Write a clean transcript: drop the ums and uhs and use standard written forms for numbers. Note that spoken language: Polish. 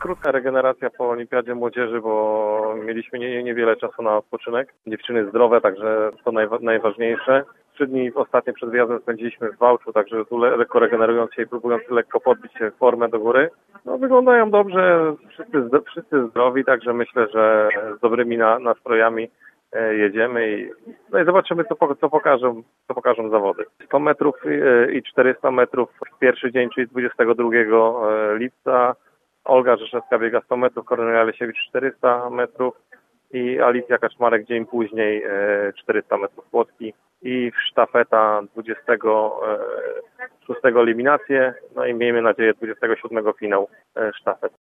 krótka regeneracja po Olimpiadzie Młodzieży, bo mieliśmy niewiele czasu na odpoczynek. Dziewczyny zdrowe, także to najważniejsze. 3 dni ostatnie przed wyjazdem spędziliśmy w Wałczu, także tu lekko regenerując się i próbując lekko podbić formę do góry. No, wyglądają dobrze, wszyscy zdrowi, także myślę, że z dobrymi nastrojami jedziemy i zobaczymy, co pokażą zawody. 100 metrów i 400 metrów w pierwszy dzień, czyli 22 lipca. Olga Rzeszewska biega 100 metrów, Kornelia Lesiewicz 400 metrów i Alicja Kaczmarek dzień później 400 metrów płotki i sztafeta 26 eliminację, no i miejmy nadzieję 27 finał sztafet.